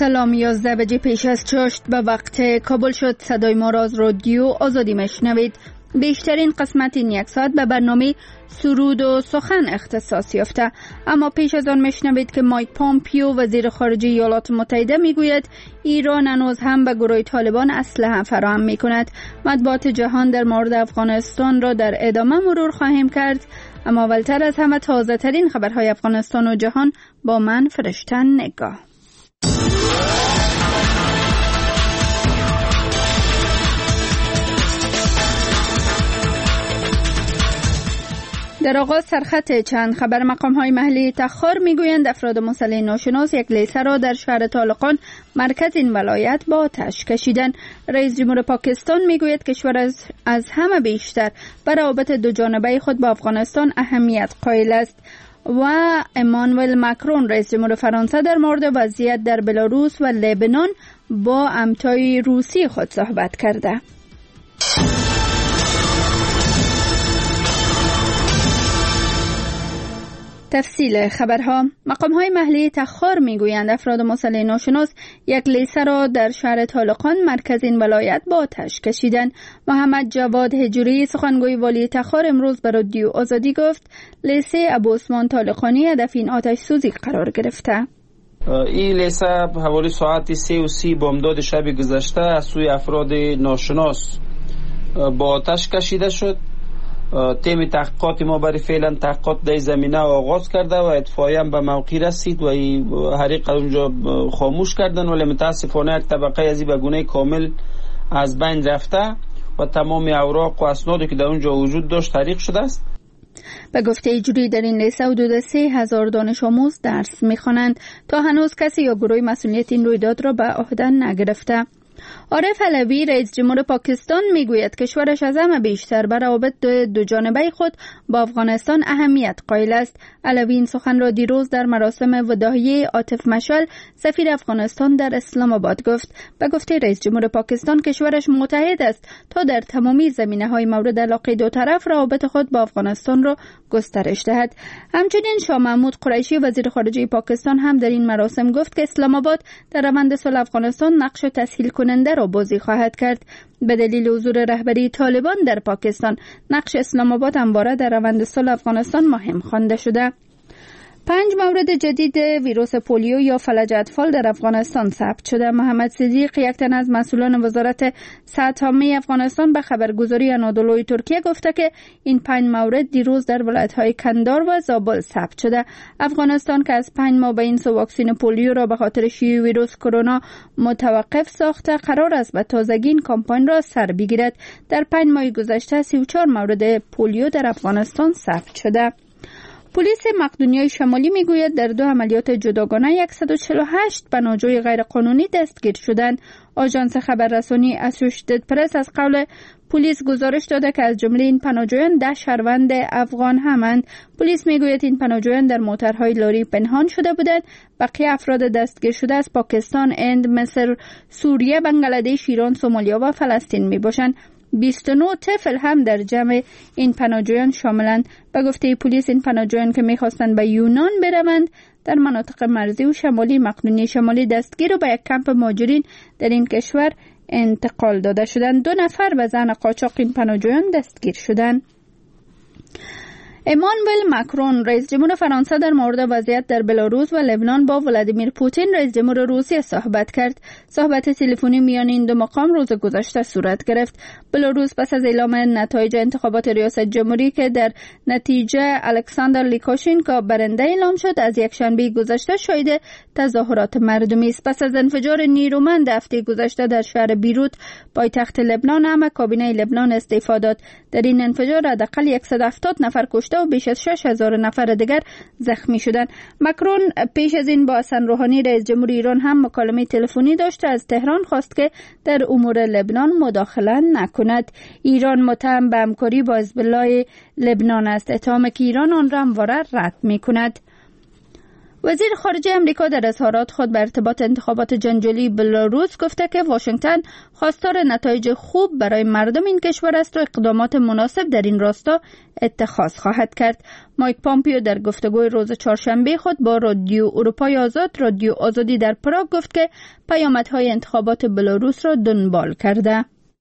سلام. 11 بجه پیش از چاشت به وقت کابل شد. صدای ما را از رادیو آزادی میشنوید. بیشترین قسمت این یک ساعت به برنامه سرود و سخن اختصاص یافته، اما پیش از آن میشنوید که مایک پامپیو وزیر خارجه ایالات متحده میگوید ایران هنوز هم به گروه طالبان اسلحه فراهم میکند. مطبوعات جهان در مورد افغانستان را در ادامه مرور خواهیم کرد، اما اولتر از همه تازه ترین خبرهای افغانستان و جهان با من فرشته نگاه. در آغاز سرخط چند خبر. مقام‌های محلی تخار میگویند افراد مسلح ناشناس یک لیسه را در شهر طالقان مرکز این ولایت با آتش کشیدند. رئیس جمهور پاکستان میگوید کشور از همه بیشتر به روابط دو جانبه خود با افغانستان اهمیت قائل است. و امانوئل ماکرون رئیس جمهور فرانسه در مورد وضعیت در بلاروس و لبنان با همتای روسی خود صحبت کرده. تفصیل خبرها. مقام‌های محلی تخار میگویند افراد مسلح ناشناس یک لیسه را در شهر طالقان مرکز این ولایت با آتش کشیدند. محمد جواد هجوری سخنگوی والی تخار امروز به رادیو آزادی گفت لیسه ابوعثمان طالقانی هدف این آتش سوزی قرار گرفته. این لیسه حوالی ساعت 3:30 بامداد شب گذشته از سوی افراد ناشناس با آتش کشیده شد. تیم تحقیقات ما برای فعلا تحقیقات در زمینه آغاز کرده و اطفائیه به موقع رسید و حریق اونجا خاموش کردن، ولی متاسفانه یک طبقه از این به گونه کامل از بین رفته و تمام اوراق و اسنادی که در اونجا وجود داشت حریق شده است. به گفته ایجوری در این لیسه حدود 3000 دانش آموز درس می‌خوانند. تا هنوز کسی یا گروه مسئولیت این رویداد را به عهده نگرفته. عارف علوی رئیس جمهور پاکستان میگوید کشورش از همه بیشتر بر روابط دو جانبه خود با افغانستان اهمیت قائل است. علوی این سخن را دیروز در مراسم وداعیه عاطف مشعل سفیر افغانستان در اسلام آباد گفت. به گفته رئیس جمهور پاکستان کشورش متحد است تا در تمامی زمینه‌های مورد علاقه دو طرف روابط خود با افغانستان را گسترش دهد. همچنین شاه محمود قریشی وزیر خارجه پاکستان هم در این مراسم گفت که اسلام آباد در روند صلح افغانستان نقش تسهیل کننده را بازی خواهد کرد. به دلیل حضور رهبری طالبان در پاکستان نقش اسلام آباد همواره در روند صلح افغانستان مهم خوانده شده. 5 مورد جدید ویروس پولیو یا فلج اطفال در افغانستان ثبت شده. محمد صدیق یک تن از مسئولان وزارت صحت عامه افغانستان به خبرگزاری انادولوی ترکیه گفته که این 5 مورد دیروز در ولایت‌های کندهار و زابل ثبت شده. افغانستان که از 5 ماه به این سو واکسن پولیو را به خاطر شیوع ویروس کرونا متوقف ساخته، قرار است به تازگی این کمپاین را سر بگیرد. در 5 ماه گذشته 34 مورد پولیو در افغانستان ثبت شده. پلیس مقدونیه شمالی میگوید در 2 عملیات جداگانه 148 پناهجوی غیرقانونی دستگیر شدند. آژانس خبررسانی اسوشیتد پرس از قول پلیس گزارش داده که از جمله این پناهجویان 10 شهروند افغان همند. پلیس میگوید این پناهجویان در موترهای لاری پنهان شده بودند. بقیه افراد دستگیر شده از پاکستان، هند، مصر، سوریه، بنگلادش، ایران، سومالیا و فلسطین میباشند. 29 طفل هم در جمع این پناهجویان شاملند. به گفته پلیس این پناهجویان که میخواستند به یونان بروند در مناطق مرزی و شمالی مقدونیه شمالی دستگیر و به یک کمپ مهاجرین در این کشور انتقال داده شدند. 2 نفر به زن قاچاق این پناهجویان دستگیر شدند. امانوئل ماکرون رئیس جمهور فرانسه در مورد وضعیت در بلاروس و لبنان با ولادیمیر پوتین رئیس جمهور روسیه صحبت کرد. صحبت تلفنی میان این 2 مقام روز گذشته صورت گرفت. بلاروس پس از اعلام نتایج انتخابات ریاست جمهوری که در نتیجه الکساندر لوکاشنکو برنده اعلام شد، از یک شنبه گذشته شاهد تظاهرات مردمی است. پس از انفجار نیرومند هفته گذشته در شهر بیروت پایتخت لبنان، هم کابینه لبنان استعفا داد. در این انفجار حداقل 170 نفر کشته و بیش از 6000 نفر دیگر زخمی شدند. ماکرون پیش از این با حسن روحانی رئیس جمهور ایران هم مکالمه تلفنی داشت و از تهران خواست که در امور لبنان مداخله نکند. ایران متهم به همکاری با حزب الله لبنان است، اتهامی که ایران آن را همواره رد می‌کند. وزیر خارجه امریکا در اظهارات خود به ارتباط انتخابات جنجالی بلاروس گفته که واشنگتن خواستار نتایج خوب برای مردم این کشور است و اقدامات مناسب در این راستا اتخاذ خواهد کرد. مایک پامپیو در گفتگوی روز چهارشنبه خود با رادیو اروپای آزاد، رادیو آزادی در پراگ گفت که پیامدهای انتخابات بلاروس را دنبال کرده.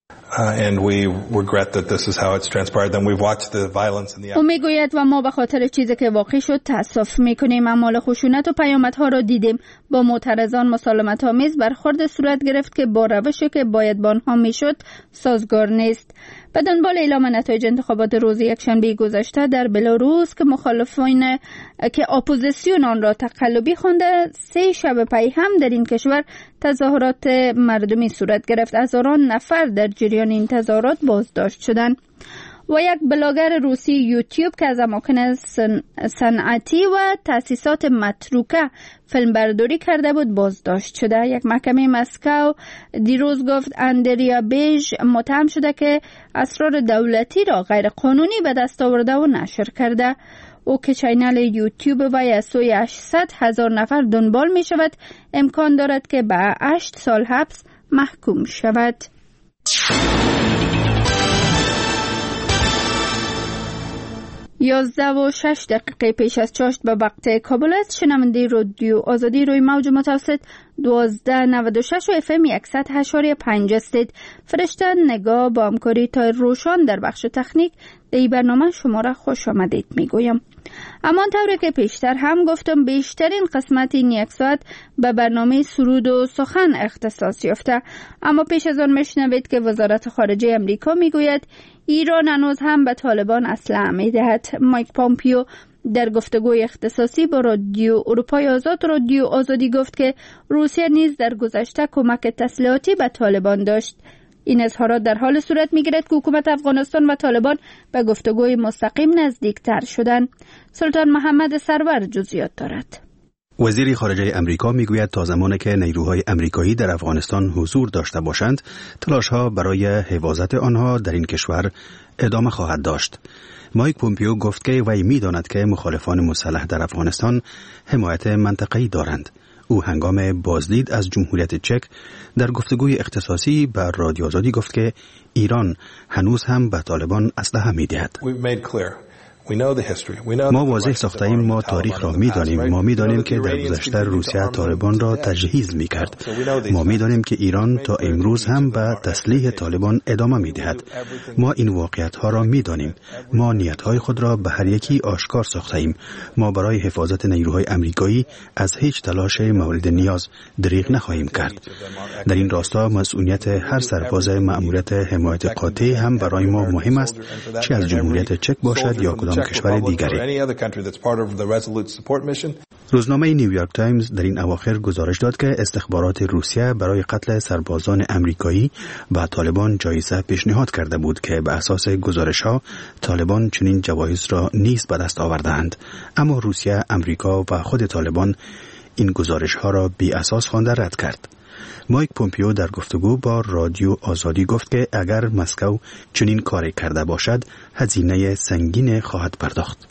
او میگوید و ما به خاطر چیزی که واقع شد تأسف میکنیم. اعمال خشونت و پیامدها را دیدیم. با معترضان مسالمت آمیز برخورد صورت گرفت که با روشی که باید با آنها میشد سازگار نیست. به دنبال اعلام نتایج انتخابات روز یکشنبه گذشته در بلاروس که مخالفین که اپوزیسیون آن را تقلبی خوانده، 3 شب پی هم در این کشور تظاهرات مردمی صورت گرفت. هزاران نفر در جریان این تظاهرات بازداشت شدند. و یک بلاگر روسی یوتیوب که از اماکن صنعتی و تأسیسات متروکه فیلمبرداری کرده بود بازداشت شده. یک محکمه مسکو دیروز گفت اندریا بیژ متهم شده که اسرار دولتی را غیر قانونی به دست آورده و نشر کرده. او که چینل یوتیوب و از سوی 800,000 نفر دنبال می شود، امکان دارد که به 8 سال حبس محکوم شود. 11:06 پیش از چاشت به وقت کابل است. شنونده رادیو آزادی روی موج متوسط 1296 و FM 100.5 هستید. فرشته نگاه با همکاری تا روشان در بخش تکنیک در برنامه شما را خوش آمدید میگویم. اما طوری که پیشتر هم گفتم بیشترین قسمت این یک ساعت به برنامه سرود و سخن اختصاص یافته. اما پیش از آن میشنوید که وزارت خارجه امریکا میگوید ایران هنوز هم به طالبان اسلحه میدهد. مایک پامپیو در گفتگوی اختصاصی با رادیو اروپای آزاد، رادیو آزادی گفت که روسیه نیز در گذشته کمک تسلیحاتی به طالبان داشت. این اظهارات در حال صورت میگیرد که حکومت افغانستان و طالبان به گفتگوی مستقیم نزدیکتر شدند. سلطان محمد سرور جزئیات دارد. وزیر خارجه امریکا میگوید تا زمانی که نیروهای امریکایی در افغانستان حضور داشته باشند، تلاش‌ها برای حفاظت آنها در این کشور ادامه خواهد داشت. مایک پومپیو گفت که وی می‌داند که مخالفان مسلح در افغانستان حمایت منطقه‌ای دارند. او هنگام بازدید از جمهوریت چک در گفتگوی اختصاصی با رادیو آزادی گفت که ایران هنوز هم به طالبان اسلحه می‌دهد. ما واضح ساخته‌ایم، ما تاریخ را می‌دانیم. ما می‌دانیم که در گذشته روسیه طالبان را تجهیز می‌کرد. ما می‌دانیم که ایران تا امروز هم به تسلیح طالبان ادامه می‌دهد. ما این واقعیت‌ها را می‌دانیم. ما نیت‌های خود را به هر یکی آشکار ساخته‌ایم. ما برای حفاظت نیروهای امریکایی از هیچ تلاش مورد نیاز دریغ نخواهیم کرد. در این راستا مسئولیت هر سرباز مأموریت حمایت قاطع هم برای ما مهم است، چه از جمهوریت چک باشد یا کدام کشور دیگری. روزنامه نیویورک تایمز در این اواخر گزارش داد که استخبارات روسیه برای قتل سربازان امریکایی به طالبان جایزه پیشنهاد کرده بود که به اساس گزارش‌ها طالبان چنین جوایز را نیز به دست آوردند. اما روسیه، امریکا و خود طالبان این گزارش‌ها را بی اساس خوانده رد کرد. مایک پومپیو در گفتگو با رادیو آزادی گفت که اگر مسکو چنین کاری کرده باشد، هزینه سنگین خواهد پرداخت.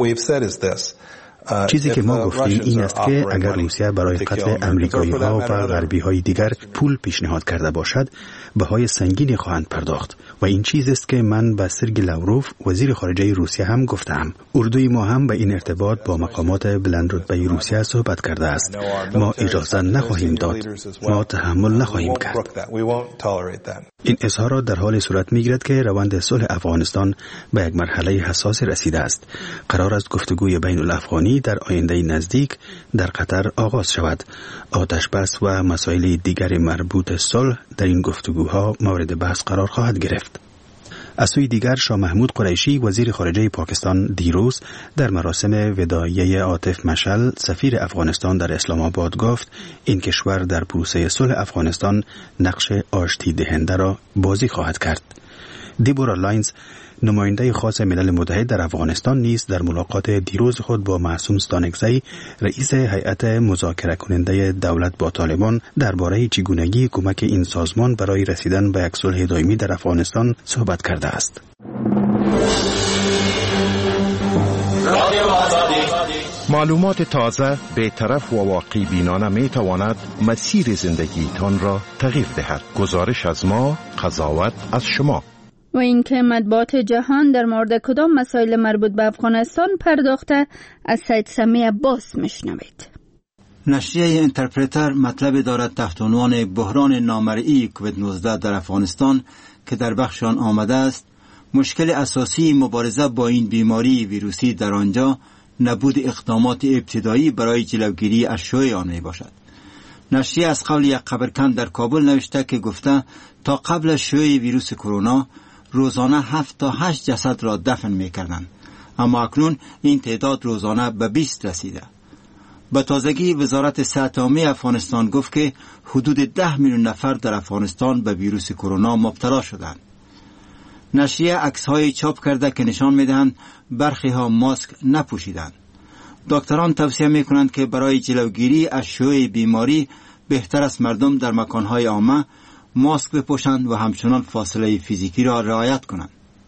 چیزی که ما گفتیم این است که اگر روسیه برای قتل امریکایی‌ها و غربی‌های دیگر پول پیشنهاد کرده باشد، بهای سنگینی خواهند پرداخت و این چیزی است که من به سرگئی لاوروف وزیر خارجه روسیه هم گفتم. اردوی ما هم به این ارتباط با مقامات بلندرتبه روسیه صحبت کرده است. ما اجازه نخواهیم داد. ما تحمل نخواهیم کرد. این اظهارات در حال صورت می‌گیرد که روند صلح افغانستان به یک مرحله حساس رسیده است. قرار است گفتگوی بین الافغانی در آینده نزدیک در قطر آغاز شود. آتش بس و مسائل دیگر مربوط صلح در این گفتگوها مورد بحث قرار خواهد گرفت. از سوی دیگر شاه محمود قریشی وزیر خارجه پاکستان دیروز در مراسم وداعیه عاطف مشعل سفیر افغانستان در اسلام آباد گفت این کشور در پروسه صلح افغانستان نقش آشتی دهنده را بازی خواهد کرد. دیبورا لاینز نماینده خاص ملل متحد در افغانستان نیز در ملاقات دیروز خود با معصوم ستانکزی رئیس هیئت مذاکره کننده دولت با طالبان درباره چگونگی کمک این سازمان برای رسیدن به یک صلح دائمی در افغانستان صحبت کرده است. معلومات تازه، بی‌طرف و واقعی بینانه می تواند مسیر زندگیتان را تغییر دهد. گزارش از ما، قضاوت از شما. و اینکه مطبوعات جهان در مورد کدام مسائل مربوط به افغانستان پرداخته، از سید سمی عباس میشنوید. نشریه اینترپرتر مطلب دارد تحت عنوان بحران نامرئی کووید 19 در افغانستان که در بخش آن آمده است، مشکل اساسی مبارزه با این بیماری ویروسی در آنجا نبود اقدامات ابتدایی برای جلوگیری از شیوع آن می باشد. نشریه از قول یک خبرکن در کابل نوشته که گفته تا قبل از شیوع ویروس کرونا روزانه 7 تا 8 جسد را دفن می کردند، اما اکنون این تعداد روزانه به 20 رسیده. به تازگی وزارت صحت عامه افغانستان گفت که حدود 10 میلیون نفر در افغانستان به ویروس کرونا مبتلا شدند. نشریه عکس‌های چاپ کرده که نشان می‌دهند برخی ها ماسک نپوشیدند. دکتران توصیه می‌کنند که برای جلوگیری از شیوع بیماری بهتر است مردم در مکان‌های عامه ماسک بپوشند و همچنان فاصله فیزیکی را رعایت کنند.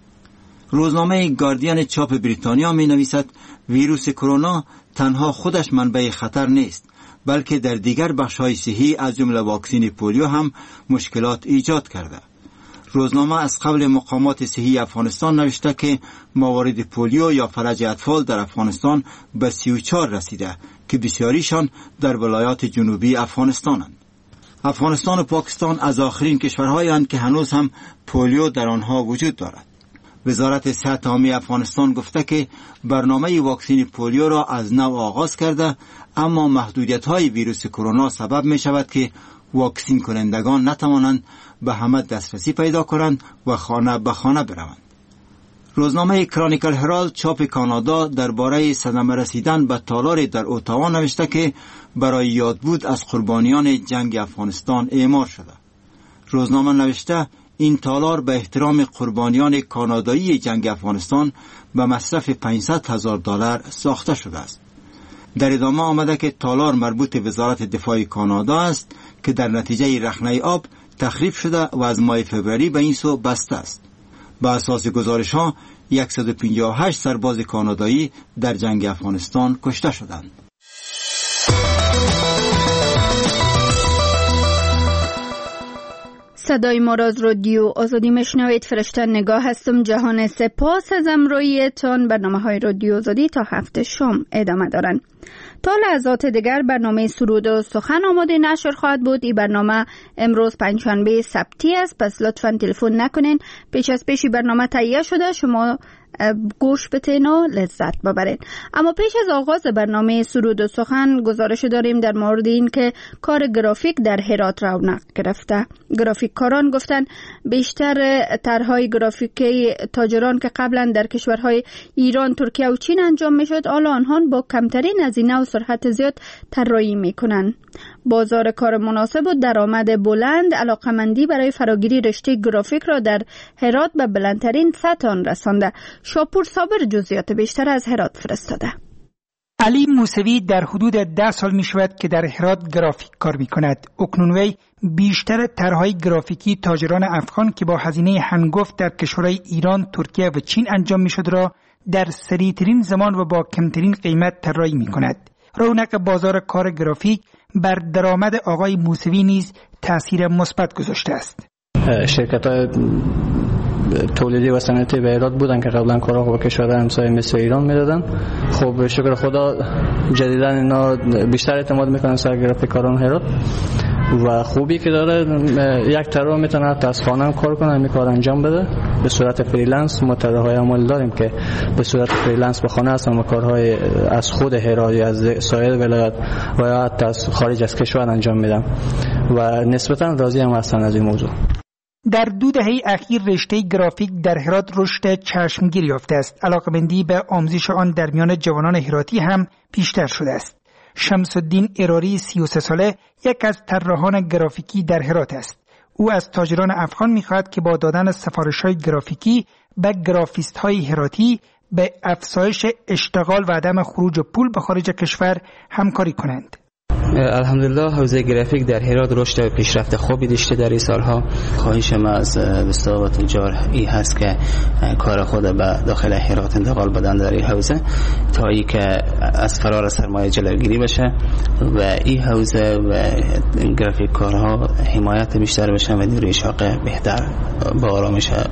روزنامه گاردین چاپ بریتانیا می‌نویسد ویروس کرونا تنها خودش منبع خطر نیست، بلکه در دیگر بخش‌های صحی از جمله واکسن پولیو هم مشکلات ایجاد کرده. روزنامه از قبل مقامات صحی افغانستان نوشته که موارد پولیو یا فلج اطفال در افغانستان به 34 رسیده که بسیاریشان در ولایات جنوبی افغانستانند. افغانستان و پاکستان از آخرین کشورهایی اند که هنوز هم پولیو در آنها وجود دارد. وزارت صحت عامه افغانستان گفته که برنامه واکسن پولیو را از نو آغاز کرده، اما محدودیت‌های ویروس کرونا سبب می شود که واکسین کنندگان نتوانند به همه دسترسی پیدا کنند و خانه به خانه بروند. روزنامه کرانیکل هرالد چاپ کانادا درباره صدمه رسیدن به تالار در اتاوا نوشته که برای یادبود از قربانیان جنگ افغانستان اعمار شده. روزنامه نوشته این تالار به احترام قربانیان کانادایی جنگ افغانستان به مصرف $500,000 ساخته شده است. در ادامه آمده که تالار مربوط وزارت دفاع کانادا است که در نتیجه رخنه آب تخریب شده و از ماه فوریه به این سو بسته است. به اساس گزارش ها 158 سرباز کانادایی در جنگ افغانستان کشته شدند. صدای ما را از رادیو آزادی میشنوید. فرشته نگاه هستم. جهان سپاس از همراهیتان. برنامه‌های رادیو آزادی تا هفته شام ادامه دارند. تا لحظات دیگر برنامه سرود و سخن آماده نشر خواهد بود. این برنامه امروز پنجشنبه سبتی است، پس لطفاً تلفن نکنین. پیش از پیشی برنامه تهیه شده، شما گوش بتین و لذت ببرین. اما پیش از آغاز برنامه سرود و سخن گزارش داریم در مورد این که کار گرافیک در هرات رونق گرفته. گرافیک کاران گفتن بیشتر طرحهای گرافیکی تاجران که قبلا در کشورهای ایران، ترکیه و چین انجام میشد، حالا آنها با کمترین هزینه و سرعت زیاد طراحی میکنن. بازار کار مناسب و درآمد بلند علاقمندی برای فراگیری رشته گرافیک را در هرات به بلندترین سطح آن رسانده. شاپور صابر جزئیات بیشتر از هرات فرستاده. علی موسوی در حدود 10 سال می شود که در هرات گرافیک کار می کند. اکنون وی بیشتر طرحهای گرافیکی تاجران افغان که با هزینه هنگفت در کشورهای ایران، ترکیه و چین انجام می شد را در سریعترین زمان و با کمترین قیمت طراحی می کند. رونق بازار کار گرافیک بر درآمد آقای موسوی نیز تأثیر مثبت گذاشته است. شرکت‌های تولیدی و صنعتی به هرات بودن که قبلا کارا با کشورهای همسایه مثل ایران میدادن. خب شکر خدا جدیداً اینا بیشتر اعتماد میکنن سر گرافیکاران هرات و خوبی که داره یک طراح میتونه حتی از خانه هم کار کنه، همین کار انجام بده به صورت فریلنس. ما طراحای عمل داریم که به صورت فریلنس به خانه هستن و کارهای از خود هرات یا از سایر ولایات و حتی از خارج از کشور انجام میدن و نسبتاً راضی هم هستن از این موضوع. در 2 دهه اخیر رشته گرافیک در هرات رشد چشمگیری یافته است. علاقمندی به آموزش آن در میان جوانان هراتی هم بیشتر شده است. شمس الدین اراری 33 ساله یک از طراحان گرافیکی در هرات است. او از تاجران افغان می‌خواهد که با دادن سفارش‌های گرافیکی به گرافیست‌های هراتی به افزایش اشتغال و عدم خروج پول به خارج کشور همکاری کنند. الحمدلله حوزه گرافیک در هرات رشد و پیشرفت خوبی داشته در این سالها. خواهش ما از دوستان و تجار این هست که کار خود به داخل هرات انتقال بدن در این حوزه تا ای که از فرار سرمایه جلوگیری بشه و این حوزه و گرافیک کارها حمایت بیشتر بشن و نیروی شاغل بهتر با آرامش